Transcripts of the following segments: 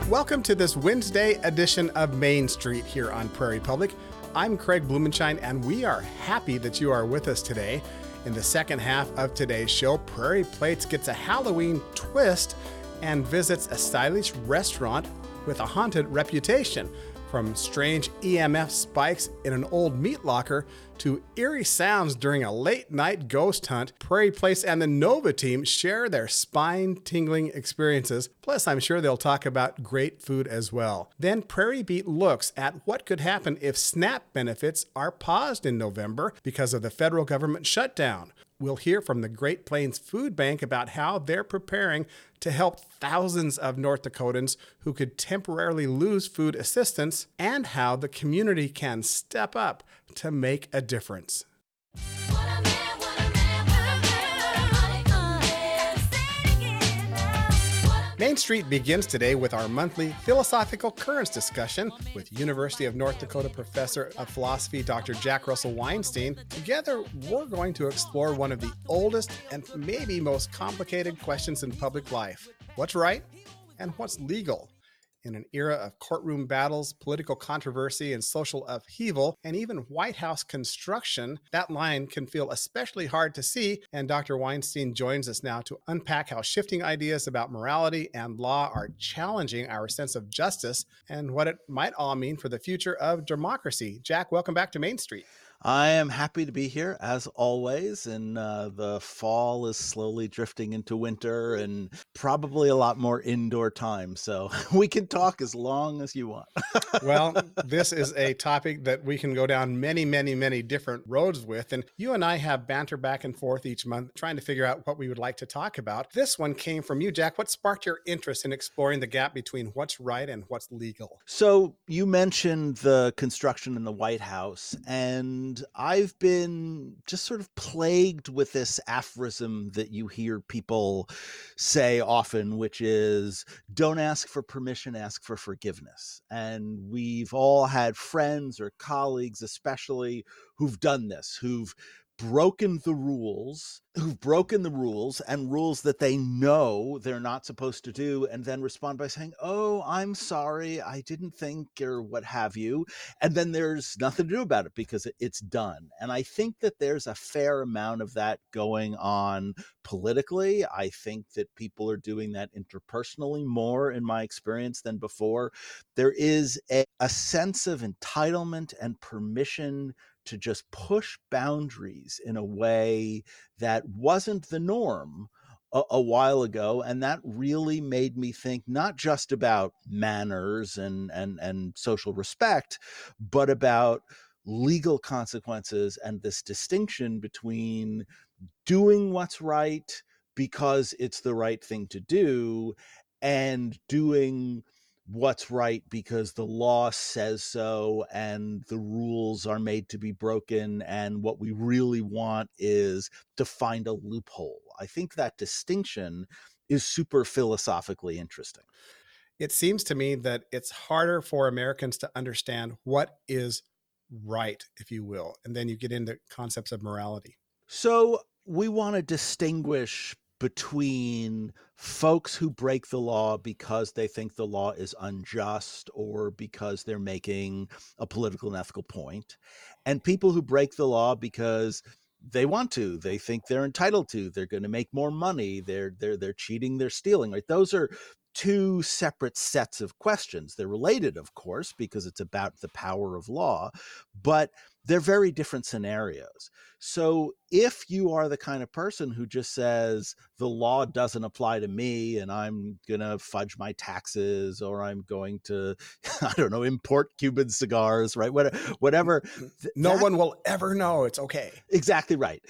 Welcome to this Wednesday edition of Main Street here on Prairie Public. I'm Craig Blumenshine, and we are happy that you are with us today. In the second half of today's show, Prairie Plates gets a Halloween twist and visits a stylish restaurant with a haunted reputation. From strange EMF spikes in an old meat locker to eerie sounds during a late-night ghost hunt, Prairie Place and the Nova team share their spine-tingling experiences. Plus, I'm sure they'll talk about great food as well. Then Prairie Beat looks at what could happen if SNAP benefits are paused in November because of the federal government shutdown. We'll hear from the Great Plains Food Bank about how they're preparing to help thousands of North Dakotans who could temporarily lose food assistance, and how the community can step up to make a difference. Main Street begins today with our monthly philosophical currents discussion with University of North Dakota professor of philosophy, Dr. Jack Russell Weinstein. Together, we're going to explore one of the oldest and maybe most complicated questions in public life. What's right and what's legal? In an era of courtroom battles, political controversy, and social upheaval, and even White House construction, that line can feel especially hard to see, and Dr. Weinstein joins us now to unpack how shifting ideas about morality and law are challenging our sense of justice and what it might all mean for the future of democracy. Jack, welcome back to Main Street. I am happy to be here, as always, and the fall is slowly drifting into winter and probably a lot more indoor time, so we can talk as long as you want. Well, this is a topic that we can go down many different roads with, and you and I have banter back and forth each month trying to figure out what we would like to talk about. This one came from you, Jack. What sparked your interest in exploring the gap between what's right and what's legal? So you mentioned the construction in the White House, and I've been just sort of plagued with this aphorism that you hear people say often, which is, don't ask for permission, ask for forgiveness. And we've all had friends or colleagues, especially, who've done this, who've broken the rules and rules that they know they're not supposed to do, and then respond by saying, oh, I'm sorry, I didn't think, or what have you. And then there's nothing to do about it because it's done. And I think that there's a fair amount of that going on politically. I think that people are doing that interpersonally more, in my experience, than before. There is a sense of entitlement and permission to just push boundaries in a way that wasn't the norm a while ago. And that really made me think not just about manners and social respect, but about legal consequences and this distinction between doing what's right because it's the right thing to do and doing what's right because the law says so and the rules are made to be broken, and what we really want is to find a loophole. I think that distinction is super philosophically interesting. It seems to me that it's harder for Americans to understand what is right, if you will, and then you get into concepts of morality. So we want to distinguish between folks who break the law because they think the law is unjust or because they're making a political and ethical point, and people who break the law because they want to, they think they're entitled to, they're going to make more money, they're cheating, they're stealing, right? Those are two separate sets of questions. They're related, of course, because it's about the power of law, but they're very different scenarios. So if you are the kind of person who just says the law doesn't apply to me and I'm going to fudge my taxes, or I'm going to, I don't know, import Cuban cigars, right? Whatever. No one will ever know. It's okay. Exactly right.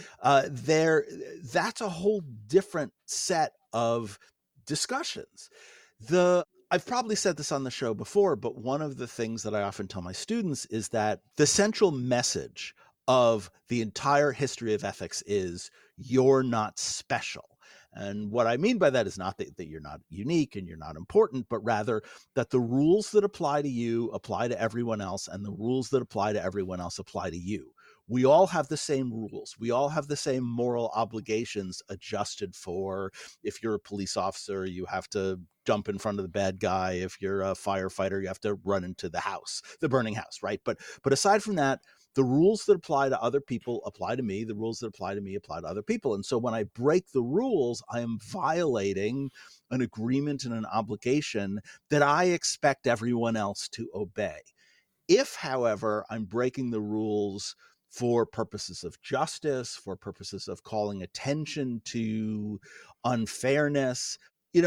That's a whole different set of discussions. I've probably said this on the show before, but one of the things that I often tell my students is that the central message of the entire history of ethics is you're not special. And what I mean by that is not that you're not unique and you're not important, but rather that the rules that apply to you apply to everyone else, and the rules that apply to everyone else apply to you. We all have the same rules. We all have the same moral obligations adjusted for. If you're a police officer, you have to jump in front of the bad guy. If you're a firefighter, you have to run into the burning house, right? But aside from that, the rules that apply to other people apply to me. The rules that apply to me apply to other people. And so when I break the rules, I am violating an agreement and an obligation that I expect everyone else to obey. If, however, I'm breaking the rules for purposes of justice, for purposes of calling attention to unfairness,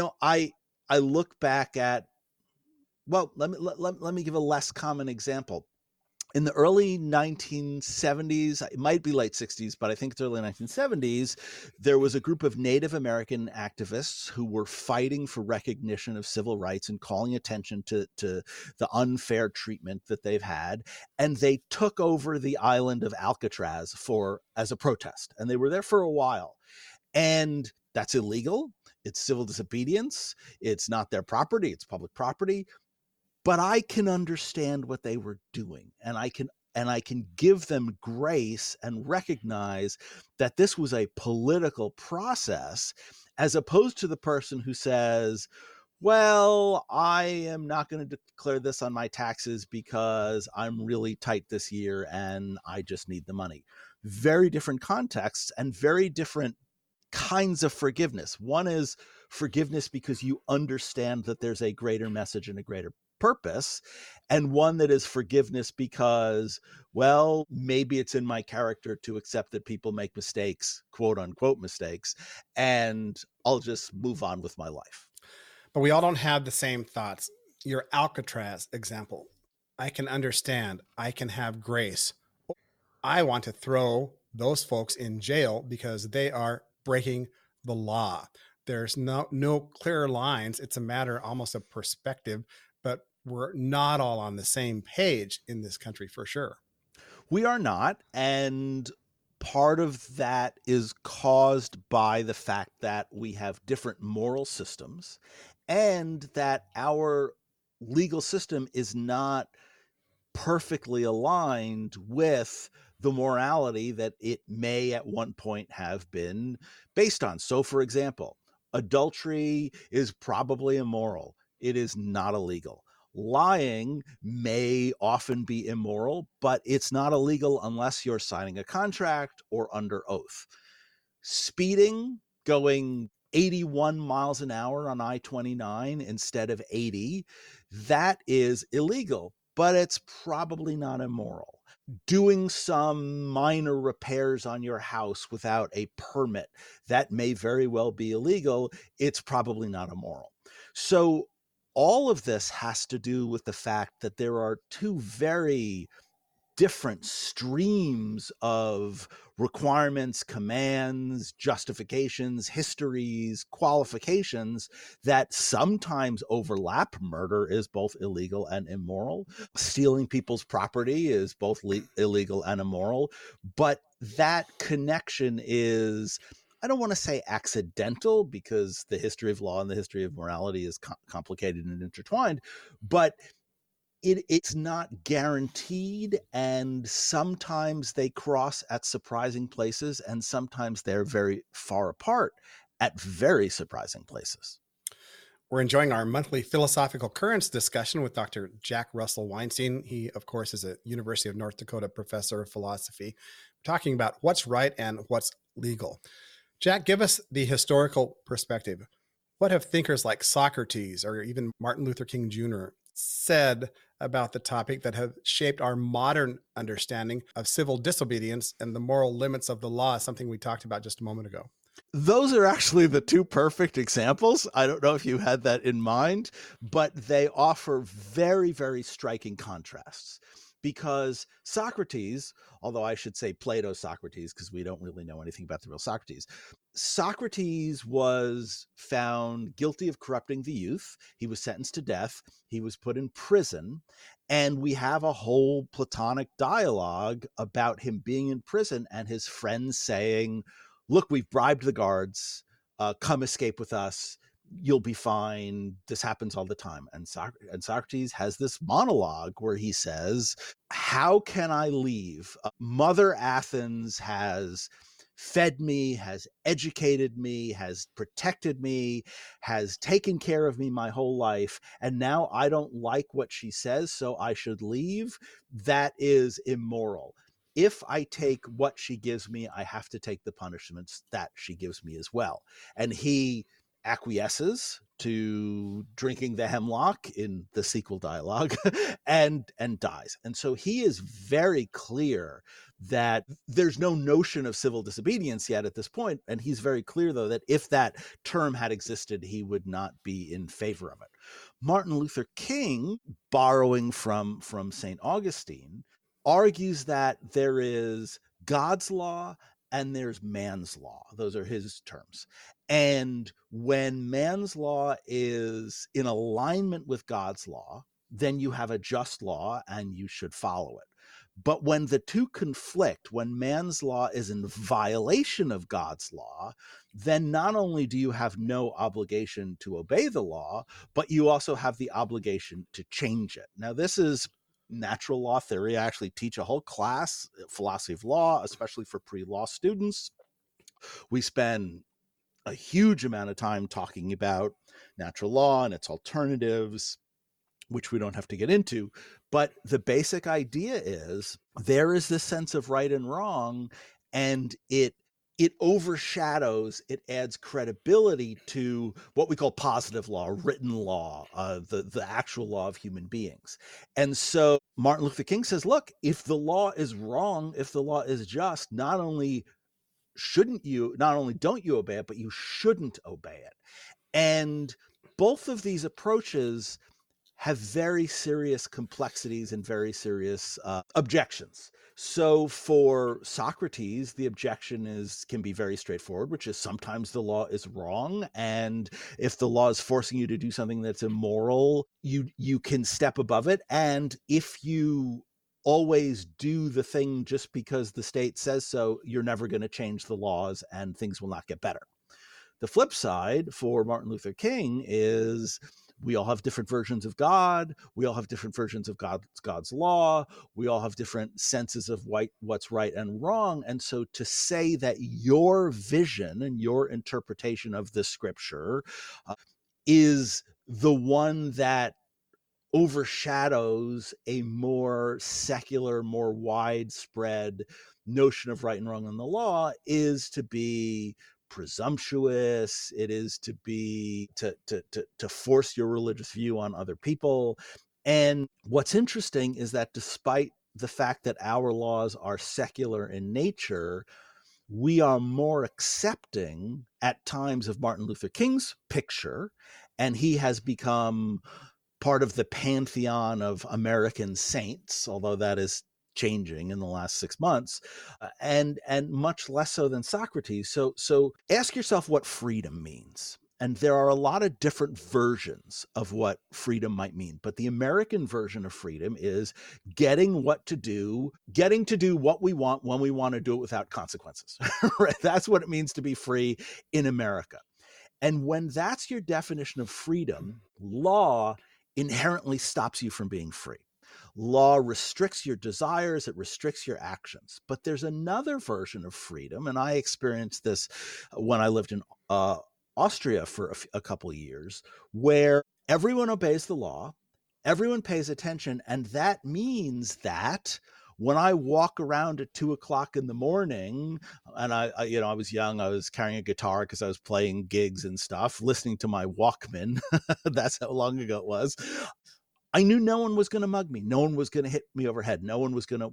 I look back at, well, let me give a less common example. In the early 1970s, it might be late 60s, but I think it's early 1970s, there was a group of Native American activists who were fighting for recognition of civil rights and calling attention to the unfair treatment that they've had. And they took over the island of Alcatraz as a protest. And they were there for a while. And that's illegal. It's civil disobedience. It's not their property. It's public property. But I can understand what they were doing, and I can give them grace and recognize that this was a political process, as opposed to the person who says, well, I am not going to declare this on my taxes because I'm really tight this year and I just need the money. Very different contexts and very different kinds of forgiveness. One is forgiveness because you understand that there's a greater message and a greater purpose, and one that is forgiveness because, well, maybe it's in my character to accept that people make mistakes, quote unquote mistakes, and I'll just move on with my life. But we all don't have the same thoughts. Your Alcatraz example, I can understand, I can have grace. I want to throw those folks in jail because they are breaking the law. There's no clear lines. It's a matter almost of perspective, but we're not all on the same page in this country for sure. We are not. And part of that is caused by the fact that we have different moral systems and that our legal system is not perfectly aligned with the morality that it may at one point have been based on. So, for example, adultery is probably immoral. It is not illegal. Lying may often be immoral, but it's not illegal unless you're signing a contract or under oath. Speeding, going 81 miles an hour on I-29 instead of 80, that is illegal, but it's probably not immoral. Doing some minor repairs on your house without a permit, that may very well be illegal. It's probably not immoral. So all of this has to do with the fact that there are two very different streams of requirements, commands, justifications, histories, qualifications that sometimes overlap. Murder is both illegal and immoral. Stealing people's property is both illegal and immoral. But that connection is, I don't want to say accidental, because the history of law and the history of morality is complicated and intertwined, but it's not guaranteed, and sometimes they cross at surprising places, and sometimes they're very far apart at very surprising places. We're enjoying our monthly philosophical currents discussion with Dr. Jack Russell Weinstein. He, of course, is a University of North Dakota professor of philosophy. We're talking about what's right and what's legal. Jack, give us the historical perspective. What have thinkers like Socrates or even Martin Luther King Jr. said about the topic that have shaped our modern understanding of civil disobedience and the moral limits of the law, something we talked about just a moment ago? Those are actually the two perfect examples. I don't know if you had that in mind, but they offer very, very striking contrasts. Because Socrates, although I should say Plato's Socrates, because we don't really know anything about the real Socrates, Socrates was found guilty of corrupting the youth. He was sentenced to death. He was put in prison. And we have a whole Platonic dialogue about him being in prison and his friends saying, look, we've bribed the guards. Come escape with us. You'll be fine. This happens all the time. And Socrates has this monologue where he says, how can I leave? Mother Athens has fed me, has educated me, has protected me, has taken care of me my whole life, and now I don't like what she says, so I should leave, that is immoral. If I take what she gives me, I have to take the punishments that she gives me as well. And he acquiesces to drinking the hemlock in the sequel dialogue and dies. And so he is very clear that there's no notion of civil disobedience yet at this point, and he's very clear though that if that term had existed, he would not be in favor of it. Martin Luther King, borrowing from St. Augustine, argues that there is God's law and there's man's law. Those are his terms. And when man's law is in alignment with God's law, then you have a just law and you should follow it. But when the two conflict, when man's law is in violation of God's law, then not only do you have no obligation to obey the law, but you also have the obligation to change it. Now, this is natural law theory. I actually teach a whole class, philosophy of law, especially for pre-law students. We spend a huge amount of time talking about natural law and its alternatives, which we don't have to get into. But the basic idea is there is this sense of right and wrong, and it overshadows, it adds credibility to what we call positive law, written law, the actual law of human beings. And so Martin Luther King says, look, if the law is wrong, if the law is just, not only don't you obey it, but you shouldn't obey it. And both of these approaches have very serious complexities and very serious objections. So for Socrates, the objection can be very straightforward, which is sometimes the law is wrong. And if the law is forcing you to do something that's immoral, you can step above it. And if you always do the thing just because the state says so, you're never going to change the laws and things will not get better. The flip side for Martin Luther King is we all have different versions of God. We all have different versions of God's law. We all have different senses of what's right and wrong. And so to say that your vision and your interpretation of the scripture is the one that overshadows a more secular, more widespread notion of right and wrong in the law is to be presumptuous. It is to be to force your religious view on other people. And what's interesting is that despite the fact that our laws are secular in nature, we are more accepting at times of Martin Luther King's picture, and he has become part of the pantheon of American saints, although that is changing in the last 6 months, and much less so than Socrates. So ask yourself what freedom means. And there are a lot of different versions of what freedom might mean. But the American version of freedom is getting to do what we want when we want to do it without consequences. Right? That's what it means to be free in America. And when that's your definition of freedom, law inherently stops you from being free. Law restricts your desires, it restricts your actions. But there's another version of freedom, and I experienced this when I lived in Austria for a couple of years, where everyone obeys the law, everyone pays attention, and that means that when I walk around at 2:00 in the morning, and I was young, I was carrying a guitar because I was playing gigs and stuff, listening to my Walkman. That's how long ago it was. I knew no one was going to mug me. No one was going to hit me overhead. No one was going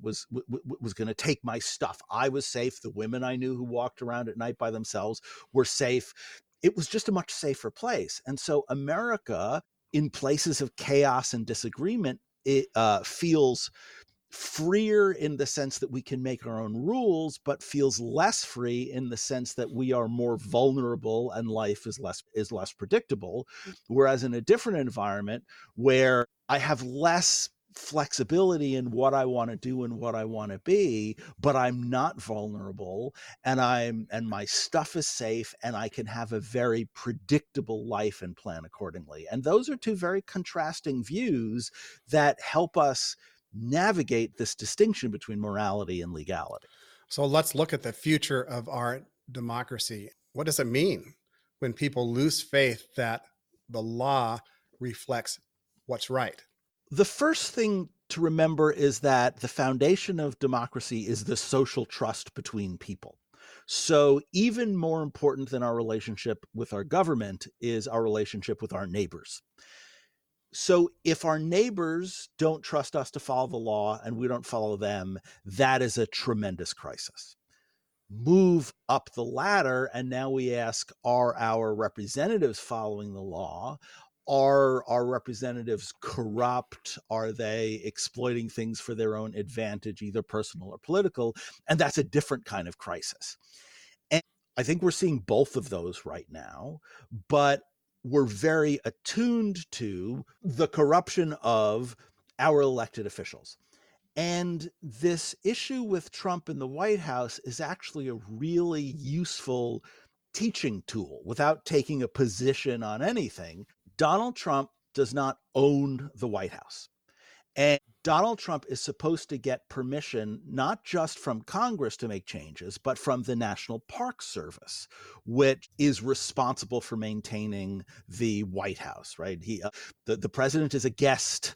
to take my stuff. I was safe. The women I knew who walked around at night by themselves were safe. It was just a much safer place. And so America, in places of chaos and disagreement, it feels freer in the sense that we can make our own rules, but feels less free in the sense that we are more vulnerable and life is less predictable. Whereas in a different environment where I have less flexibility in what I want to do and what I want to be, but I'm not vulnerable and my stuff is safe and I can have a very predictable life and plan accordingly. And those are two very contrasting views that help us navigate this distinction between morality and legality. So let's look at the future of our democracy. What does it mean when people lose faith that the law reflects what's right? The first thing to remember is that the foundation of democracy is the social trust between people. So, even more important than our relationship with our government is our relationship with our neighbors. So, if our neighbors don't trust us to follow the law and we don't follow them, that is a tremendous crisis. Move up the ladder, and now we ask, are our representatives following the law? Are our representatives corrupt? Are they exploiting things for their own advantage, either personal or political? And that's a different kind of crisis. And I think we're seeing both of those right now, but we're very attuned to the corruption of our elected officials. And this issue with Trump in the White House is actually a really useful teaching tool without taking a position on anything. Donald Trump does not own the White House. And Donald Trump is supposed to get permission not just from Congress to make changes, but from the National Park Service, which is responsible for maintaining the White House. Right? The president is a guest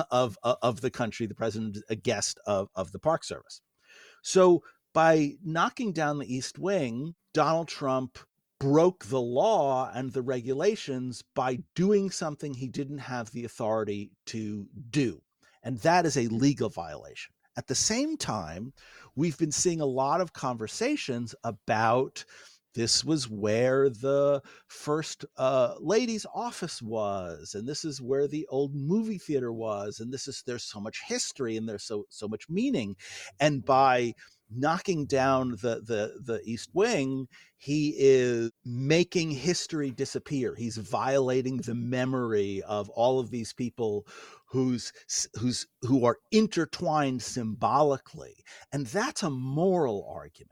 of the country. The president is a guest of the Park Service. So by knocking down the East Wing, Donald Trump broke the law and the regulations by doing something he didn't have the authority to do. And that is a legal violation. At the same time, we've been seeing a lot of conversations about this was where the first lady's office was, and this is where the old movie theater was, and there's so much history and there's so much meaning. And by knocking down the East Wing, he is making history disappear. He's violating the memory of all of these people who are intertwined symbolically. And that's a moral argument.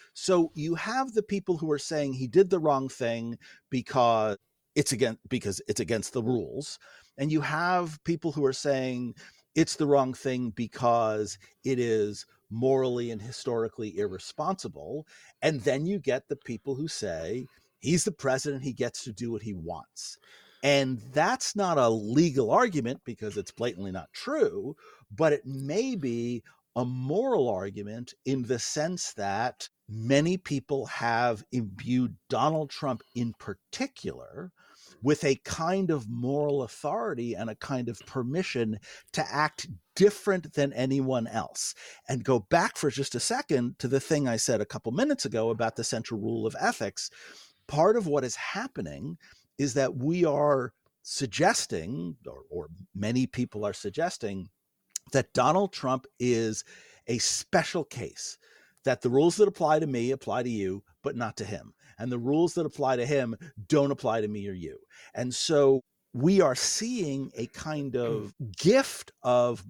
So you have the people who are saying he did the wrong thing because it's against the rules. And you have people who are saying it's the wrong thing because it is morally and historically irresponsible. And then you get the people who say he's the president, he gets to do what he wants. And that's not a legal argument because it's blatantly not true, but it may be a moral argument in the sense that many people have imbued Donald Trump in particular with a kind of moral authority and a kind of permission to act different than anyone else. And go back for just a second to the thing I said a couple minutes ago about the central rule of ethics. Part of what is happening is that we are suggesting, or many people are suggesting, that Donald Trump is a special case, that the rules that apply to me apply to you, but not to him. And the rules that apply to him don't apply to me or you. And so we are seeing a kind of gift of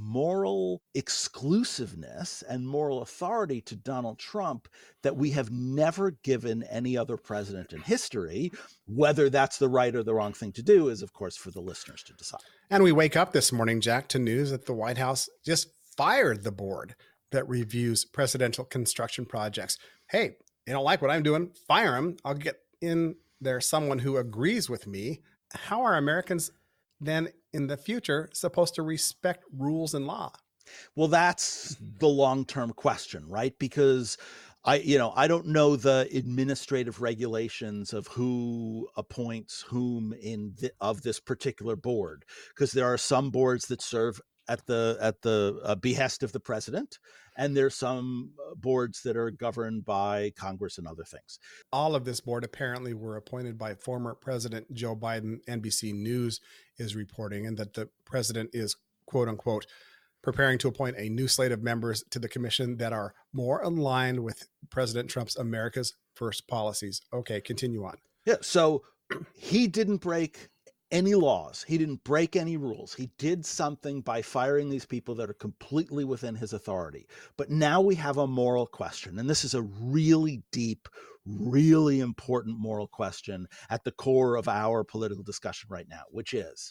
moral exclusiveness and moral authority to Donald Trump that we have never given any other president in history. Whether that's the right or the wrong thing to do is, of course, for the listeners to decide. And we wake up this morning, Jack, to news that the White House just fired the board that reviews presidential construction projects. Hey, you don't like what I'm doing? Fire them. I'll get in there someone who agrees with me. How are Americans then in the future supposed to respect rules and law? Well, that's the long-term question, right? Because I don't know the administrative regulations of who appoints whom of this particular board, because there are some boards that serve at the behest of the president, and there's some boards that are governed by Congress and other things. All of this board apparently were appointed by former President Joe Biden. NBC News is reporting, and that the president is, quote unquote, preparing to appoint a new slate of members to the commission that are more aligned with President Trump's America's First policies. Okay, continue on. Yeah, so he didn't break any laws. He didn't break any rules. He did something by firing these people that are completely within his authority. But now we have a moral question, and this is a really deep, really important moral question at the core of our political discussion right now, which is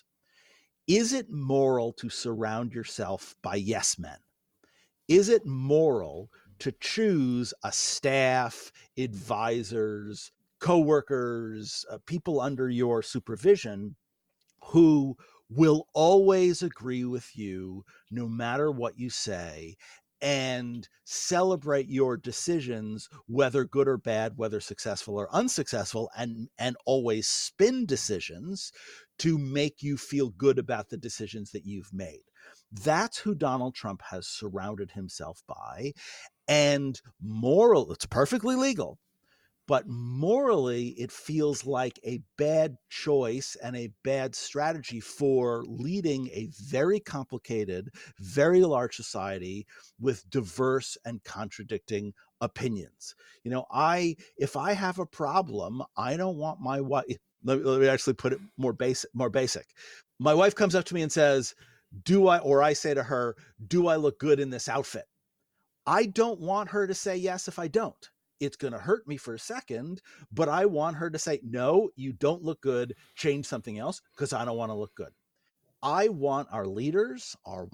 it moral to surround yourself by yes men? Is it moral to choose a staff, advisors, coworkers, people under your supervision who will always agree with you no matter what you say and celebrate your decisions, whether good or bad, whether successful or unsuccessful, and always spin decisions to make you feel good about the decisions that you've made. That's who Donald Trump has surrounded himself by. And it's perfectly legal, but morally, it feels like a bad choice and a bad strategy for leading a very complicated, very large society with diverse and contradicting opinions. If I have a problem, I don't want my wife. Let me actually put it more basic. My wife comes up to me and says, I say to her, do I look good in this outfit? I don't want her to say yes if I don't. It's going to hurt me for a second, but I want her to say, no, you don't look good. Change something else, because I don't want to look good. I want our leaders,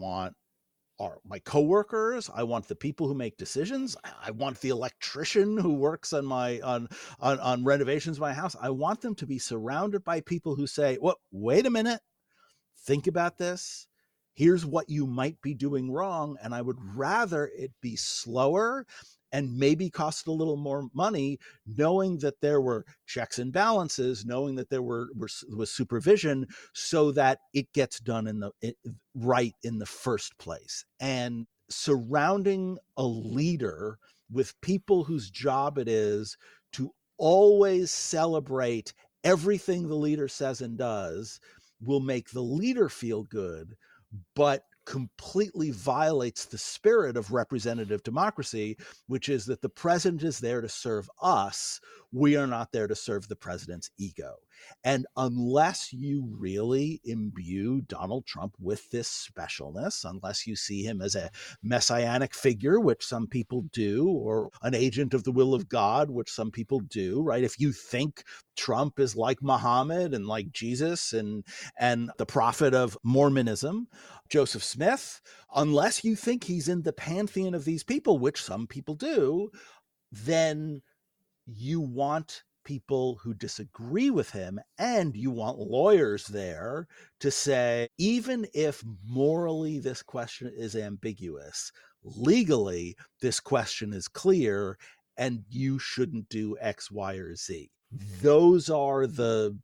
my coworkers. I want the people who make decisions. I want the electrician who works on renovations of my house. I want them to be surrounded by people who say, well, wait a minute, think about this. Here's what you might be doing wrong. And I would rather it be slower and maybe cost a little more money, knowing that there were checks and balances, knowing that there was supervision, so that it gets done right in the first place. And surrounding a leader with people whose job it is to always celebrate everything the leader says and does will make the leader feel good, but completely violates the spirit of representative democracy, which is that the president is there to serve us. We are not there to serve the president's ego. And unless you really imbue Donald Trump with this specialness, unless you see him as a messianic figure, which some people do, or an agent of the will of God, which some people do, right? If you think Trump is like Muhammad and like Jesus and the prophet of Mormonism, Joseph Smith, unless you think he's in the pantheon of these people, which some people do, then you want people who disagree with him, and you want lawyers there to say, even if morally this question is ambiguous, legally this question is clear, and you shouldn't do X, Y, or Z. Those are the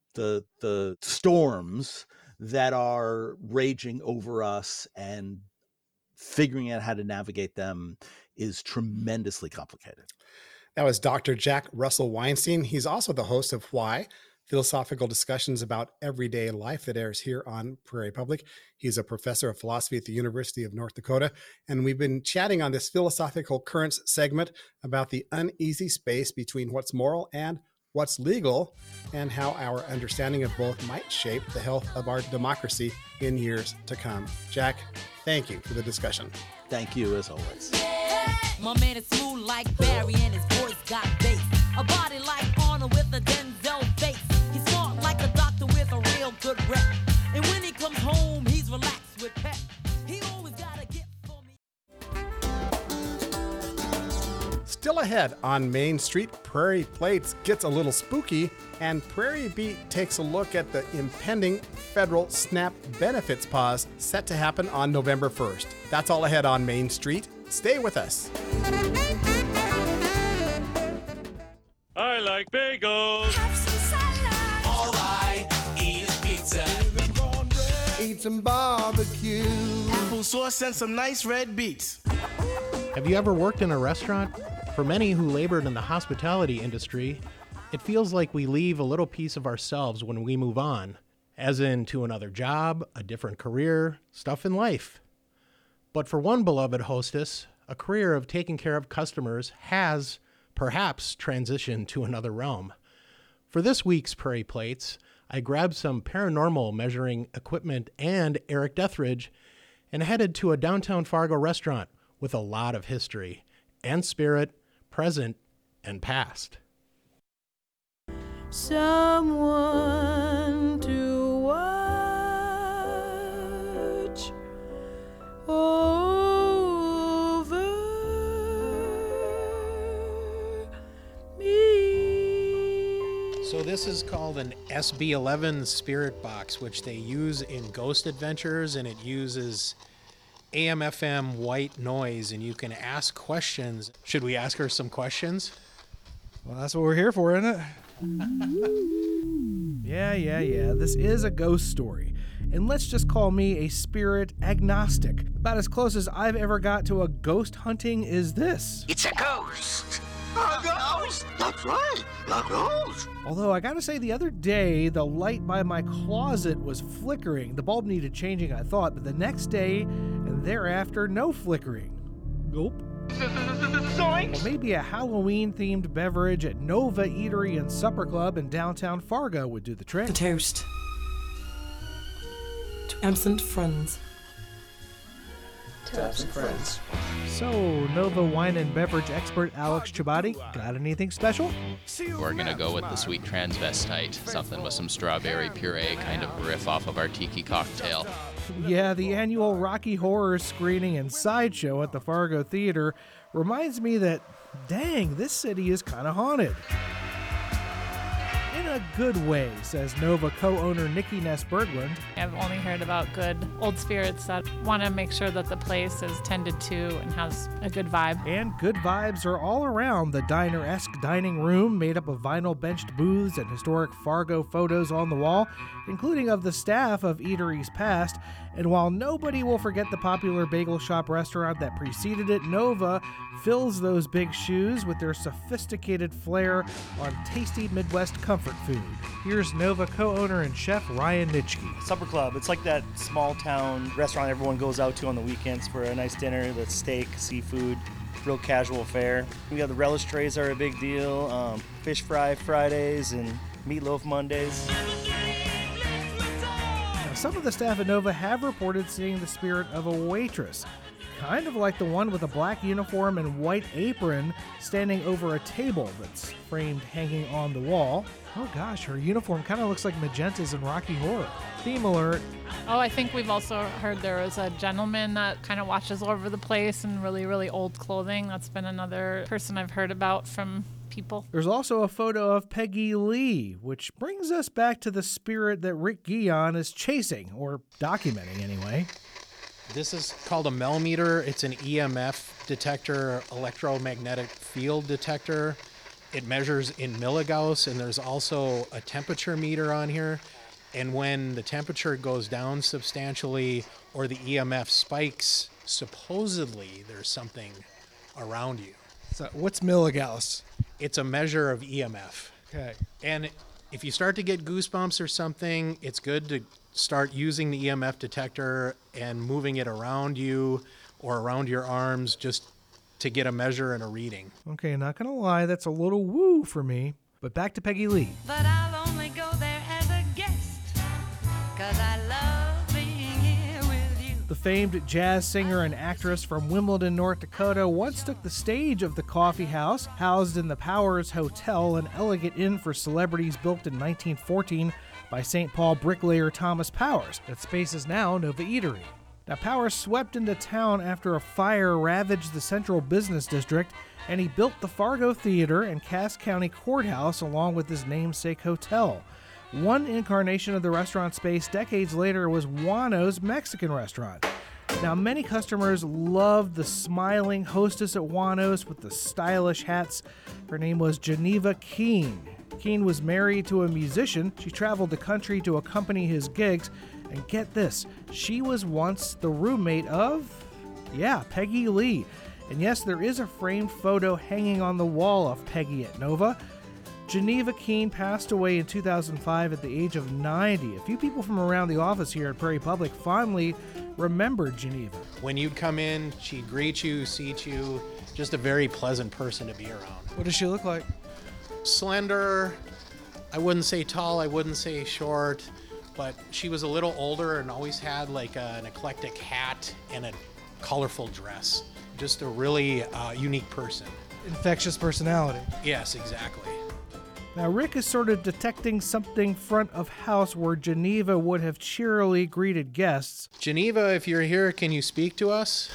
storms that are raging over us, and figuring out how to navigate them is tremendously complicated. That was Dr. Jack Russell Weinstein. He's also the host of Why, philosophical discussions about everyday life, that airs here on Prairie Public. He's a professor of philosophy at the University of North Dakota. And we've been chatting on this Philosophical Currents segment about the uneasy space between what's moral and what's legal, and how our understanding of both might shape the health of our democracy in years to come. Jack, thank you for the discussion. Thank you, as always. My man is smooth like Barry, and his voice got bass. A body like Arnold with a Denzel face. He's smart like a doctor with a real good rep. And when he comes home, he's relaxed with pep. He always got a gift for me. Still ahead on Main Street, Prairie Plates gets a little spooky, and Prairie Beat takes a look at the impending federal SNAP benefits pause set to happen on November 1st. That's all ahead on Main Street. Stay with us. I like bagels. Have some salad. All I eat is pizza. Eat some barbecue. Applesauce and some nice red beets. Have you ever worked in a restaurant? For many who labored in the hospitality industry, it feels like we leave a little piece of ourselves when we move on, as in to another job, a different career, stuff in life. But for one beloved hostess, a career of taking care of customers has perhaps transitioned to another realm. For this week's Prairie Plates, I grabbed some paranormal measuring equipment and Eric Deathridge and headed to a downtown Fargo restaurant with a lot of history and spirit, present and past. Someone to watch over this is called an SB11 spirit box, which they use in Ghost Adventures, and it uses AM/FM white noise, and you can ask questions. Should we ask her some questions? Well, that's what we're here for, isn't it? Yeah. This is a ghost story. And let's just call me a spirit agnostic. About as close as I've ever got to a ghost hunting is this. It's a ghost. A ghost? That's right, a ghost. Although I gotta say, the other day, the light by my closet was flickering. The bulb needed changing, I thought, but the next day and thereafter, no flickering. Nope. Well, maybe a Halloween-themed beverage at Nova Eatery and Supper Club in downtown Fargo would do the trick. The toast to absent friends. To absent friends. So, Nova wine and beverage expert Alex Chabati, got anything special? We're gonna go with the sweet transvestite, something with some strawberry puree, kind of riff off of our tiki cocktail. Yeah, the annual Rocky Horror screening and sideshow at the Fargo Theater reminds me that, dang, this city is kind of haunted. In a good way, says Nova co-owner Nikki Ness-Berglund. I've only heard about good old spirits that want to make sure that the place is tended to and has a good vibe. And good vibes are all around the diner-esque dining room made up of vinyl-benched booths and historic Fargo photos on the wall, including of the staff of eateries past. And while nobody will forget the popular bagel shop restaurant that preceded it, Nova fills those big shoes with their sophisticated flair on tasty Midwest comfort food. Here's Nova co-owner and chef Ryan Nitschke. Supper Club, it's like that small town restaurant everyone goes out to on the weekends for a nice dinner with steak, seafood, real casual fare. We got the relish trays are a big deal, fish fry Fridays and meatloaf Mondays. Some of the staff at Nova have reported seeing the spirit of a waitress, kind of like the one with a black uniform and white apron standing over a table that's framed hanging on the wall. Oh gosh, her uniform kind of looks like Magenta's in Rocky Horror. Theme alert. Oh, I think we've also heard there was a gentleman that kind of watches over the place in really, really old clothing. That's been another person I've heard about from people. There's also a photo of Peggy Lee, which brings us back to the spirit that Rick Guion is chasing, or documenting anyway. This is called a Melmeter. It's an EMF detector, electromagnetic field detector. It measures in milligauss, and there's also a temperature meter on here. And when the temperature goes down substantially or the EMF spikes, supposedly there's something around you. So what's milligauss? It's a measure of EMF. Okay. And if you start to get goosebumps or something, it's good to start using the EMF detector and moving it around you or around your arms just to get a measure and a reading. Okay, not gonna lie, that's a little woo for me. But back to Peggy Lee. But I'll only go there as a guest, 'cause I love being here with you. The famed jazz singer and actress from Wimbledon, North Dakota, once took the stage of the Coffee House, housed in the Powers Hotel, an elegant inn for celebrities built in 1914 by St. Paul bricklayer Thomas Powers. That space is now Nova Eatery. Now, Powers swept into town after a fire ravaged the central business district, and he built the Fargo Theater and Cass County Courthouse along with his namesake hotel. One incarnation of the restaurant space decades later was Juano's Mexican restaurant. Now, many customers loved the smiling hostess at Juano's with the stylish hats. Her name was Geneva Keene. Keene was married to a musician. She traveled the country to accompany his gigs. And get this, she was once the roommate of, Peggy Lee. And yes, there is a framed photo hanging on the wall of Peggy at Nova. Geneva Keene passed away in 2005 at the age of 90. A few people from around the office here at Prairie Public fondly remembered Geneva. When you'd come in, she'd greet you, seat you, just a very pleasant person to be around. What does she look like? Slender. I wouldn't say tall, I wouldn't say short, but she was a little older and always had like an eclectic hat and a colorful dress. Just a really unique person. Infectious personality. Yes, exactly. Now, Rick is sort of detecting something front of house where Geneva would have cheerily greeted guests. Geneva, if you're here, can you speak to us?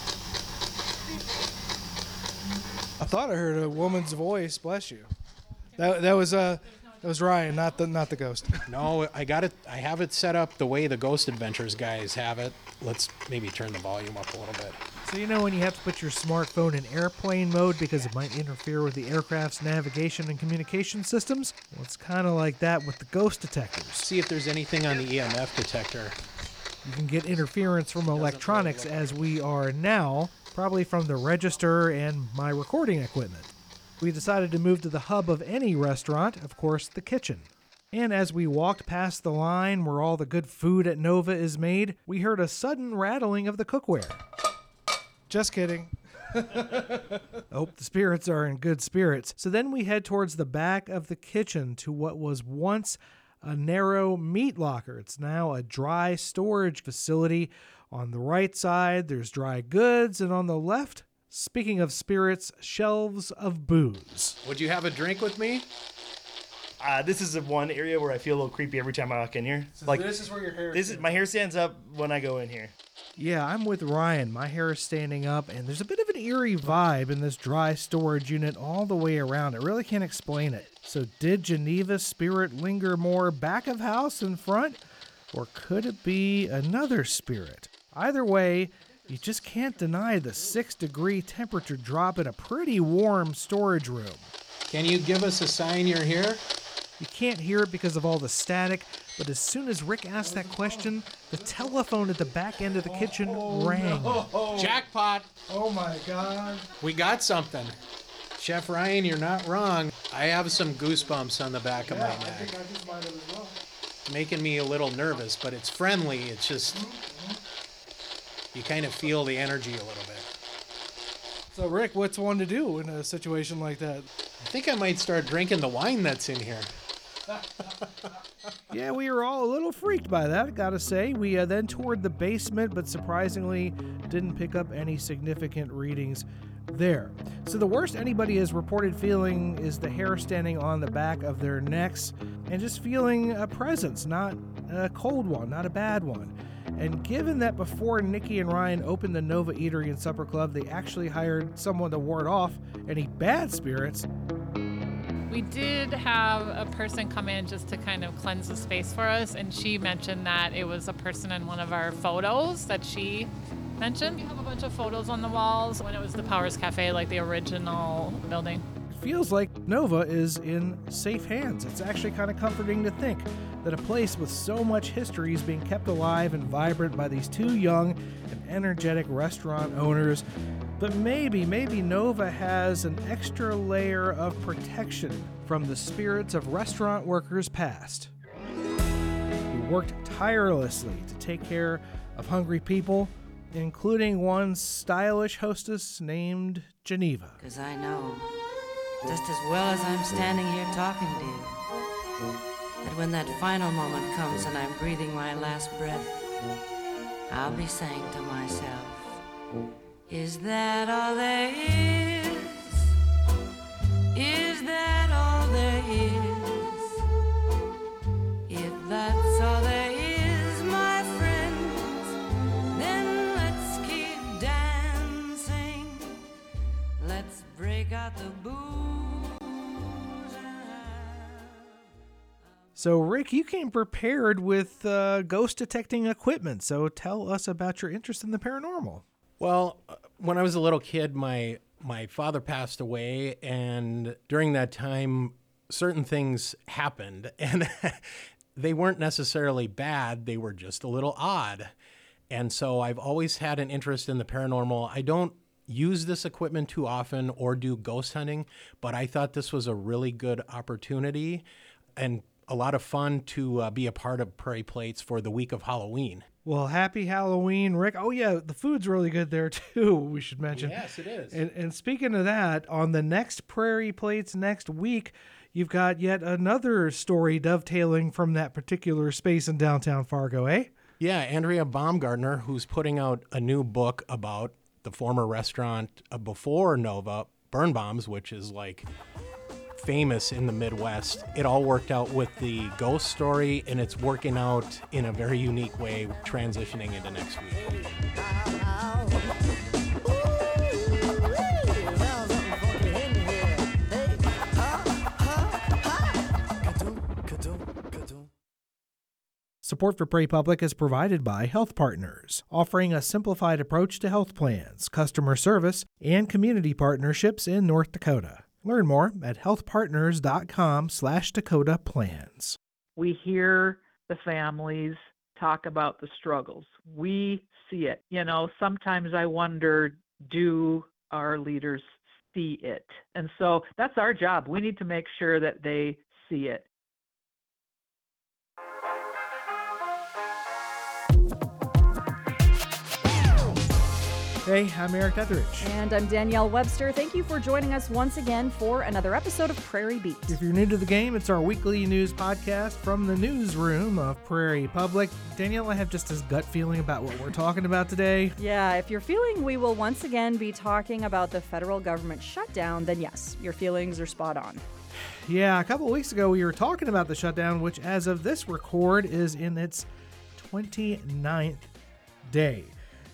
I thought I heard a woman's voice, bless you. That was Ryan, not the ghost. No, I got it. I have it set up the way the Ghost Adventures guys have it. Let's maybe turn the volume up a little bit. So you know when you have to put your smartphone in airplane mode because it might interfere with the aircraft's navigation and communication systems? Well, it's kind of like that with the ghost detectors. See if there's anything on the EMF detector. You can get interference from electronics as we are now, probably from the register and my recording equipment. We decided to move to the hub of any restaurant, of course, the kitchen. And as we walked past the line where all the good food at Nova is made, we heard a sudden rattling of the cookware. Just kidding. Oh, the spirits are in good spirits. So then we head towards the back of the kitchen to what was once a narrow meat locker. It's now a dry storage facility. On the right side, there's dry goods, and on the left, speaking of spirits, shelves of booze. Would you have a drink with me? This is the one area where I feel a little creepy every time I walk in here. So this is where your hair is. My hair stands up when I go in here. Yeah, I'm with Ryan. My hair is standing up, and there's a bit of an eerie vibe in this dry storage unit all the way around. I really can't explain it. So did Geneva's spirit linger more back of house and front, or could it be another spirit? Either way, you just can't deny the 6-degree temperature drop in a pretty warm storage room. Can you give us a sign you're here? You can't hear it because of all the static, but as soon as Rick asked that question, the telephone at the back end of the kitchen rang. No. Jackpot! Oh my God. We got something. Chef Ryan, you're not wrong. I have some goosebumps on the back of my neck. I think I just might have as well. Making me a little nervous, but it's friendly. It's just, you kind of feel the energy a little bit. So Rick, what's one to do in a situation like that? I think I might start drinking the wine that's in here. Yeah, we were all a little freaked by that, I gotta say. We then toured the basement, but surprisingly didn't pick up any significant readings there. So the worst anybody has reported feeling is the hair standing on the back of their necks and just feeling a presence, not a cold one, not a bad one. And given that before Nikki and Ryan opened the Nova Eatery and Supper Club, they actually hired someone to ward off any bad spirits. We did have a person come in just to kind of cleanse the space for us, and she mentioned that it was a person in one of our photos that she mentioned. We have a bunch of photos on the walls when it was the Powers Cafe, like the original building. It feels like Nova is in safe hands. It's actually kind of comforting to think that a place with so much history is being kept alive and vibrant by these two young and energetic restaurant owners. But maybe Nova has an extra layer of protection from the spirits of restaurant workers past, who worked tirelessly to take care of hungry people, including one stylish hostess named Geneva. 'Cause I know, just as well as I'm standing here talking to you, that when that final moment comes and I'm breathing my last breath, I'll be saying to myself, is that all there is? Is that all there is? If that's all there is, my friends, then let's keep dancing. Let's break out the booze. So, Rick, you came prepared with ghost detecting equipment, so tell us about your interest in the paranormal. Well, when I was a little kid, my father passed away, and during that time, certain things happened, and they weren't necessarily bad, they were just a little odd. And so I've always had an interest in the paranormal. I don't use this equipment too often or do ghost hunting, but I thought this was a really good opportunity and a lot of fun to be a part of Prairie Plates for the week of Halloween. Well, happy Halloween, Rick. Oh, yeah, the food's really good there, too, we should mention. Yes, it is. And speaking of that, on the next Prairie Plates next week, you've got yet another story dovetailing from that particular space in downtown Fargo, eh? Yeah, Andrea Baumgartner, who's putting out a new book about the former restaurant before Nova, Birnbaum's, which is like famous in the Midwest. It all worked out with the ghost story, and it's working out in a very unique way, transitioning into next week. Support for Prairie Public is provided by Health Partners, offering a simplified approach to health plans, customer service, and community partnerships in North Dakota. Learn more at healthpartners.com/Dakota plans. We hear the families talk about the struggles. We see it. Sometimes I wonder, do our leaders see it? And so that's our job. We need to make sure that they see it. Hey, I'm Eric Etheridge. And I'm Danielle Webster. Thank you for joining us once again for another episode of Prairie Beat. If you're new to the game, it's our weekly news podcast from the newsroom of Prairie Public. Danielle, I have just this gut feeling about what we're talking about today. Yeah, if you're feeling we will once again be talking about the federal government shutdown, then yes, your feelings are spot on. Yeah, a couple of weeks ago we were talking about the shutdown, which as of this record is in its 29th day.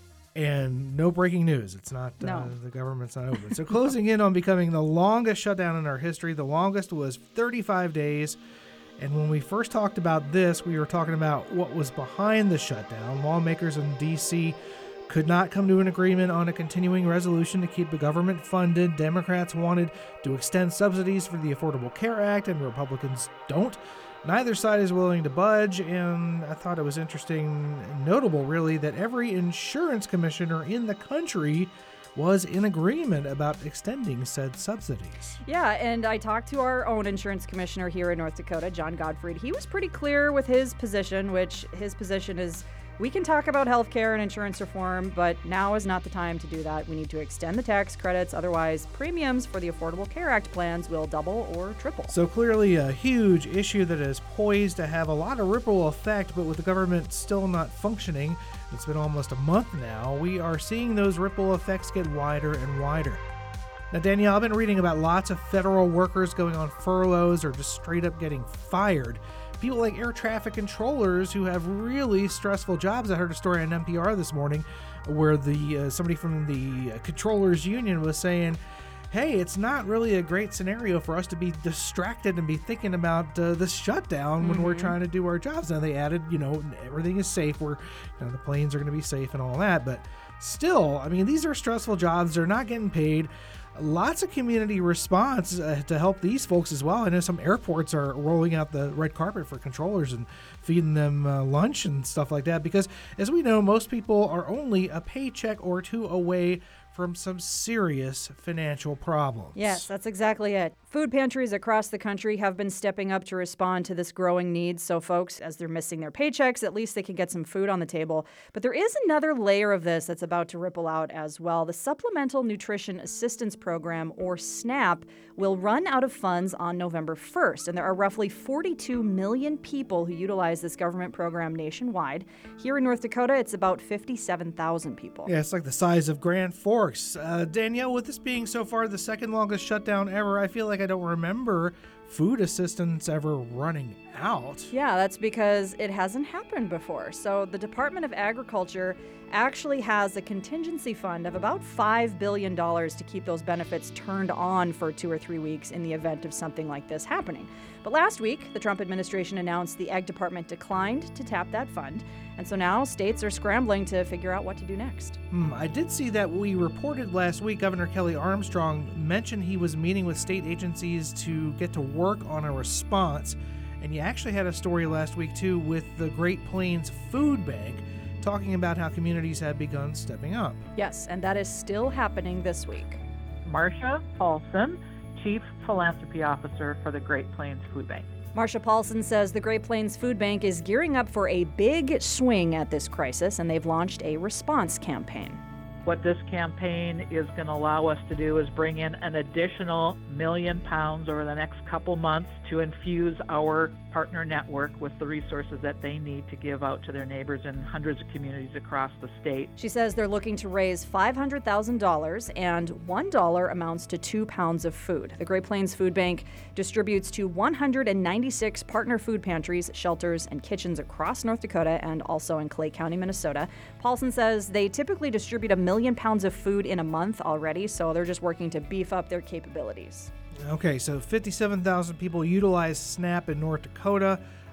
And no breaking news. It's not, the government's not open. So closing in on becoming the longest shutdown in our history. The longest was 35 days. And when we first talked about this, we were talking about what was behind the shutdown. Lawmakers in D.C. could not come to an agreement on a continuing resolution to keep the government funded. Democrats wanted to extend subsidies for the Affordable Care Act, and Republicans don't. Neither side is willing to budge, and I thought it was interesting and notable, really, that every insurance commissioner in the country was in agreement about extending said subsidies. Yeah, and I talked to our own insurance commissioner here in North Dakota, John Godfried. He was pretty clear with his position, which his position is we can talk about health care and insurance reform, but now is not the time to do that. We need to extend the tax credits. Otherwise, premiums for the Affordable Care Act plans will double or triple. So clearly a huge issue that is poised to have a lot of ripple effect, but with the government still not functioning, it's been almost a month now, we are seeing those ripple effects get wider and wider. Now, Danielle, I've been reading about lots of federal workers going on furloughs or just straight up getting fired. People like air traffic controllers who have really stressful jobs. I heard a story on NPR this morning where somebody from the controllers union was saying, hey, it's not really a great scenario for us to be distracted and be thinking about this shutdown when we're trying to do our jobs. Now, they added, everything is safe. The planes are going to be safe and all that. But still, I mean, these are stressful jobs. They're not getting paid. Lots of community response to help these folks as well. I know some airports are rolling out the red carpet for controllers and feeding them lunch and stuff like that because, as we know, most people are only a paycheck or two away from some serious financial problems. Yes, that's exactly it. Food pantries across the country have been stepping up to respond to this growing need. So folks, as they're missing their paychecks, at least they can get some food on the table. But there is another layer of this that's about to ripple out as well. The Supplemental Nutrition Assistance Program, or SNAP, will run out of funds on November 1st. And there are roughly 42 million people who utilize this government program nationwide. Here in North Dakota, it's about 57,000 people. Yeah, it's like the size of Grand Forks. Danielle, with this being so far the second longest shutdown ever, I feel like I don't remember food assistance ever running out. Yeah, that's because it hasn't happened before. So the Department of Agriculture actually has a contingency fund of about $5 billion to keep those benefits turned on for 2 or 3 weeks in the event of something like this happening. But last week, the Trump administration announced the Ag Department declined to tap that fund. And so now states are scrambling to figure out what to do next. I did see that we reported last week Governor Kelly Armstrong mentioned he was meeting with state agencies to get to work on a response. And you actually had a story last week, too, with the Great Plains Food Bank talking about how communities had begun stepping up. Yes, and that is still happening this week. Marcia Paulson, Chief Philanthropy Officer for the Great Plains Food Bank. Marcia Paulson says the Great Plains Food Bank is gearing up for a big swing at this crisis, and they've launched a response campaign. What this campaign is going to allow us to do is bring in an additional £1 million over the next couple months to infuse our partner network with the resources that they need to give out to their neighbors in hundreds of communities across the state. She says they're looking to raise $500,000, and $1 amounts to 2 pounds of food. The Great Plains Food Bank distributes to 196 partner food pantries, shelters, and kitchens across North Dakota and also in Clay County, Minnesota. Paulson says they typically distribute 1 million pounds of food in a month already, so they're just working to beef up their capabilities. Okay, so 57,000 people utilize SNAP in North Dakota.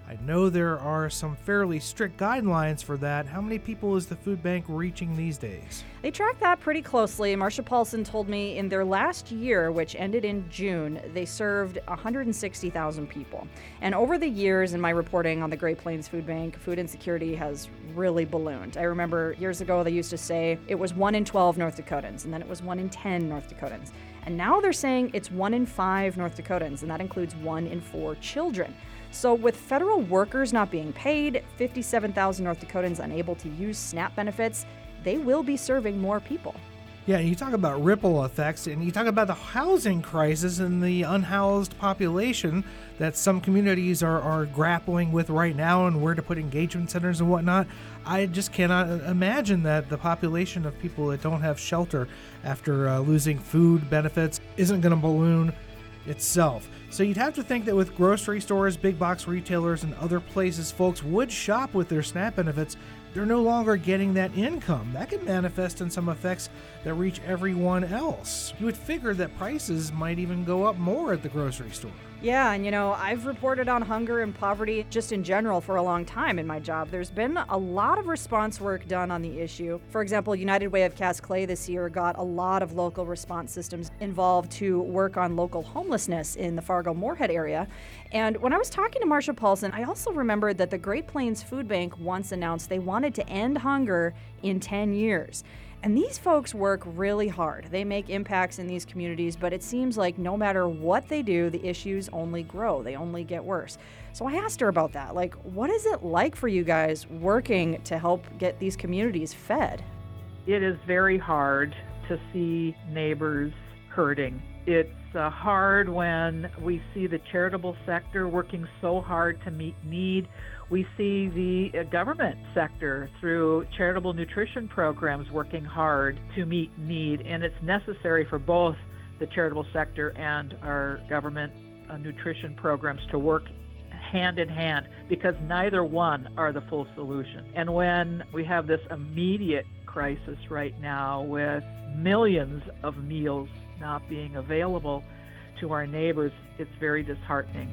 I know there are some fairly strict guidelines for that. How many people is the food bank reaching these days? They track that pretty closely. Marcia Paulson told me in their last year, which ended in June, they served 160,000 people. And over the years in my reporting on the Great Plains Food Bank, food insecurity has really ballooned. I remember years ago they used to say it was 1 in 12 North Dakotans, and then it was 1 in 10 North Dakotans. And now they're saying it's 1 in 5 North Dakotans, and that includes 1 in 4 children. So with federal workers not being paid, 57,000 North Dakotans unable to use SNAP benefits, they will be serving more people. Yeah, you talk about ripple effects, and you talk about the housing crisis and the unhoused population that some communities are grappling with right now, and where to put engagement centers and whatnot. I just cannot imagine that the population of people that don't have shelter after losing food benefits isn't going to balloon itself. So you'd have to think that with grocery stores, big box retailers, and other places folks would shop with their SNAP benefits, they're no longer getting that income. That could manifest in some effects that reach everyone else. You would figure that prices might even go up more at the grocery store. Yeah, and I've reported on hunger and poverty just in general for a long time in my job. There's been a lot of response work done on the issue. For example, United Way of Cass Clay this year got a lot of local response systems involved to work on local homelessness in the Fargo-Moorhead area. And when I was talking to Marcia Paulson, I also remembered that the Great Plains Food Bank once announced they wanted to end hunger in 10 years. And these folks work really hard. They make impacts in these communities, but it seems like no matter what they do, the issues only grow. They only get worse. So I asked her about that. Like, what is it like for you guys working to help get these communities fed? It is very hard to see neighbors hurting. It's hard when we see the charitable sector working so hard to meet need. We see the government sector through charitable nutrition programs working hard to meet need, and it's necessary for both the charitable sector and our government nutrition programs to work hand in hand, because neither one are the full solution. And when we have this immediate crisis right now with millions of meals not being available to our neighbors, it's very disheartening.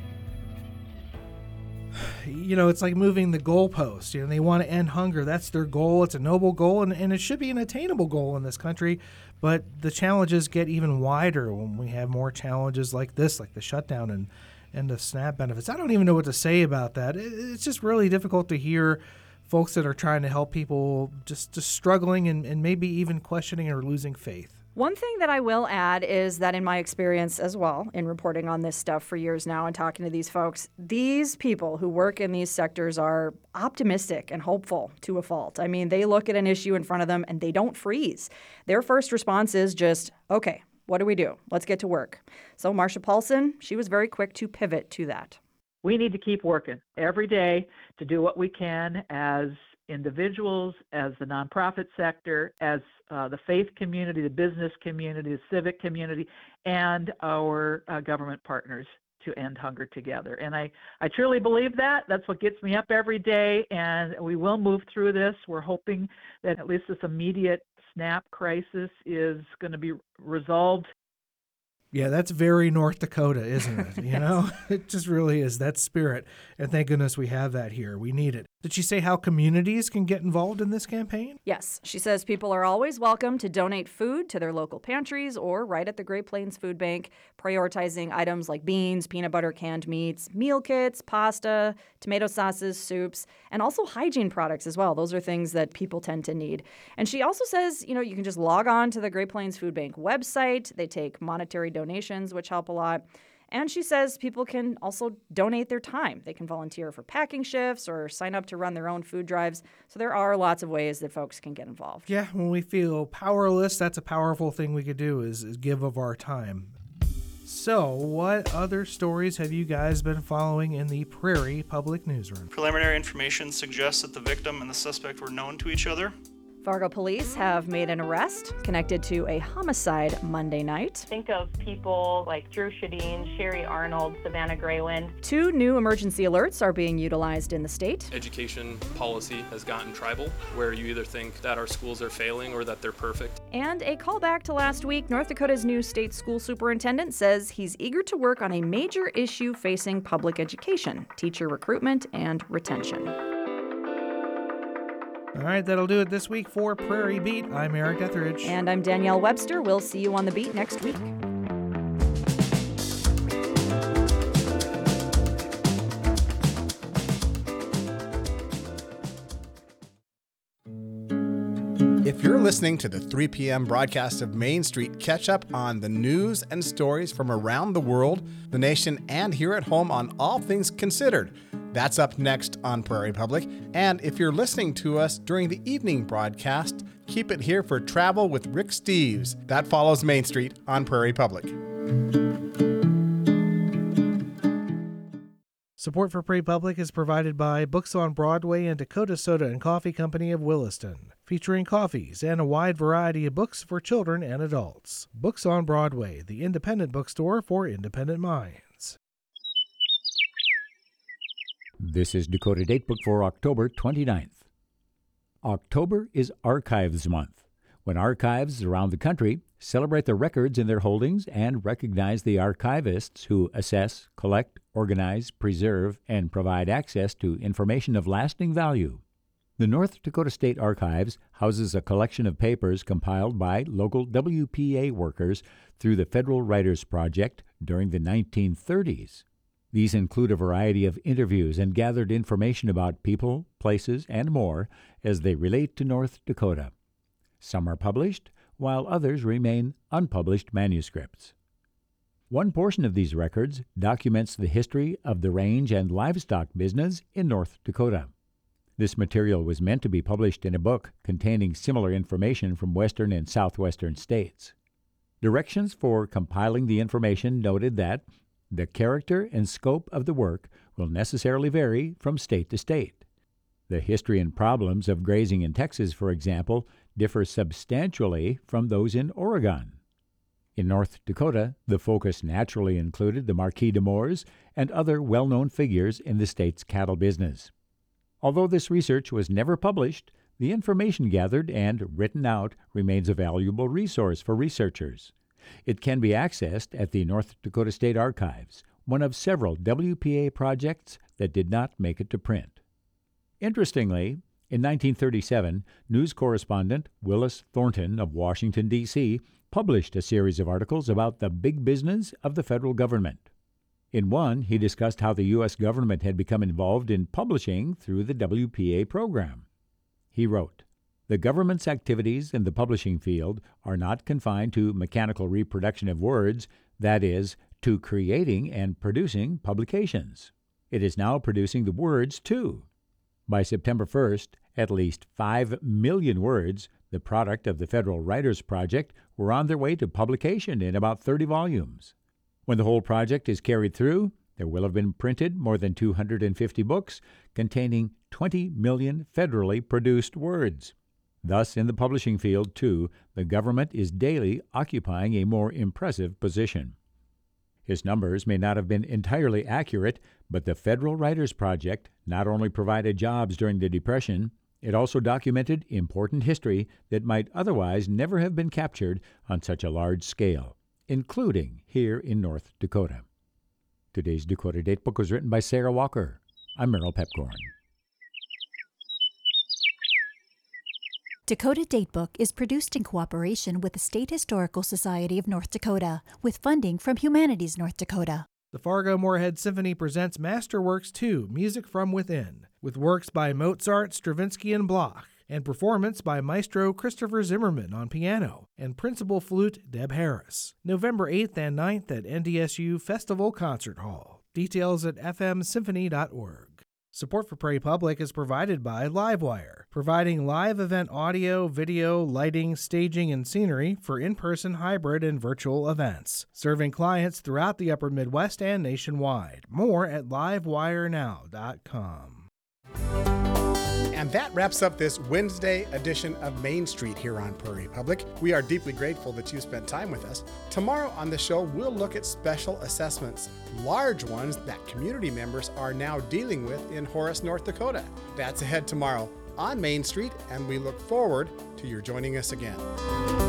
It's like moving the goalpost. They want to end hunger. That's their goal. It's a noble goal, and it should be an attainable goal in this country. But the challenges get even wider when we have more challenges like this, like the shutdown and the SNAP benefits. I don't even know what to say about that. It's just really difficult to hear folks that are trying to help people just struggling and maybe even questioning or losing faith. One thing that I will add is that in my experience as well, in reporting on this stuff for years now and talking to these folks, these people who work in these sectors are optimistic and hopeful to a fault. I mean, they look at an issue in front of them and they don't freeze. Their first response is just, okay, what do we do? Let's get to work. So Marcia Paulson, she was very quick to pivot to that. We need to keep working every day to do what we can as individuals, as the nonprofit sector, as the faith community, the business community, the civic community, and our government partners to end hunger together. And I truly believe that. That's what gets me up every day, and we will move through this. We're hoping that at least this immediate SNAP crisis is going to be resolved. Yeah, that's very North Dakota, isn't it? It just really is, that spirit. And thank goodness we have that here. We need it. Did she say how communities can get involved in this campaign? Yes. She says people are always welcome to donate food to their local pantries or right at the Great Plains Food Bank, prioritizing items like beans, peanut butter, canned meats, meal kits, pasta, tomato sauces, soups, and also hygiene products as well. Those are things that people tend to need. And she also says, you can just log on to the Great Plains Food Bank website. They take monetary donations, which help a lot. And she says people can also donate their time. They can volunteer for packing shifts or sign up to run their own food drives. So there are lots of ways that folks can get involved. Yeah, when we feel powerless, that's a powerful thing we could do is give of our time. So what other stories have you guys been following in the Prairie Public Newsroom? Preliminary information suggests that the victim and the suspect were known to each other. Fargo police have made an arrest connected to a homicide Monday night. Think of people like Drew Shadeen, Sherry Arnold, Savannah Graywind. 2 new emergency alerts are being utilized in the state. Education policy has gotten tribal, where you either think that our schools are failing or that they're perfect. And a callback to last week, North Dakota's new state school superintendent says he's eager to work on a major issue facing public education, teacher recruitment and retention. All right, that'll do it this week for Prairie Beat. I'm Eric Etheridge. And I'm Danielle Webster. We'll see you on the beat next week. If you're listening to the 3 p.m. broadcast of Main Street, catch up on the news and stories from around the world, the nation, and here at home on All Things Considered. That's up next on Prairie Public. And if you're listening to us during the evening broadcast, keep it here for Travel with Rick Steves. That follows Main Street on Prairie Public. Support for Prairie Public is provided by Books on Broadway and Dakota Soda and Coffee Company of Williston, featuring coffees and a wide variety of books for children and adults. Books on Broadway, the independent bookstore for independent minds. This is Dakota Datebook for October 29th. October is Archives Month, when archives around the country celebrate the records in their holdings and recognize the archivists who assess, collect, organize, preserve, and provide access to information of lasting value. The North Dakota State Archives houses a collection of papers compiled by local WPA workers through the Federal Writers Project during the 1930s. These include a variety of interviews and gathered information about people, places, and more as they relate to North Dakota. Some are published, while others remain unpublished manuscripts. One portion of these records documents the history of the range and livestock business in North Dakota. This material was meant to be published in a book containing similar information from western and southwestern states. Directions for compiling the information noted that the character and scope of the work will necessarily vary from state to state. The history and problems of grazing in Texas, for example, differ substantially from those in Oregon. In North Dakota, the focus naturally included the Marquis de Moors and other well-known figures in the state's cattle business. Although this research was never published, the information gathered and written out remains a valuable resource for researchers. It can be accessed at the North Dakota State Archives, one of several WPA projects that did not make it to print. Interestingly, in 1937, news correspondent Willis Thornton of Washington, D.C., published a series of articles about the big business of the federal government. In one, he discussed how the U.S. government had become involved in publishing through the WPA program. He wrote, "The government's activities in the publishing field are not confined to mechanical reproduction of words, that is, to creating and producing publications. It is now producing the words, too. By September 1st, at least 5 million words, the product of the Federal Writers Project, were on their way to publication in about 30 volumes. When the whole project is carried through, there will have been printed more than 250 books containing 20 million federally produced words. Thus, in the publishing field, too, the government is daily occupying a more impressive position." His numbers may not have been entirely accurate, but the Federal Writers Project not only provided jobs during the Depression, it also documented important history that might otherwise never have been captured on such a large scale, including here in North Dakota. Today's Dakota Datebook was written by Sarah Walker. I'm Merrill Pepcorn. Dakota Datebook is produced in cooperation with the State Historical Society of North Dakota, with funding from Humanities North Dakota. The Fargo-Moorhead Symphony presents Masterworks 2, Music from Within, with works by Mozart, Stravinsky, and Bloch, and performance by Maestro Christopher Zimmerman on piano and principal flute Deb Harris. November 8th and 9th at NDSU Festival Concert Hall. Details at fmsymphony.org. Support for Prairie Public is provided by Livewire, providing live event audio, video, lighting, staging, and scenery for in-person, hybrid, and virtual events, serving clients throughout the Upper Midwest and nationwide. More at livewirenow.com. And that wraps up this Wednesday edition of Main Street here on Prairie Public. We are deeply grateful that you spent time with us. Tomorrow on the show, we'll look at special assessments, large ones that community members are now dealing with in Horace, North Dakota. That's ahead tomorrow on Main Street, and we look forward to your joining us again.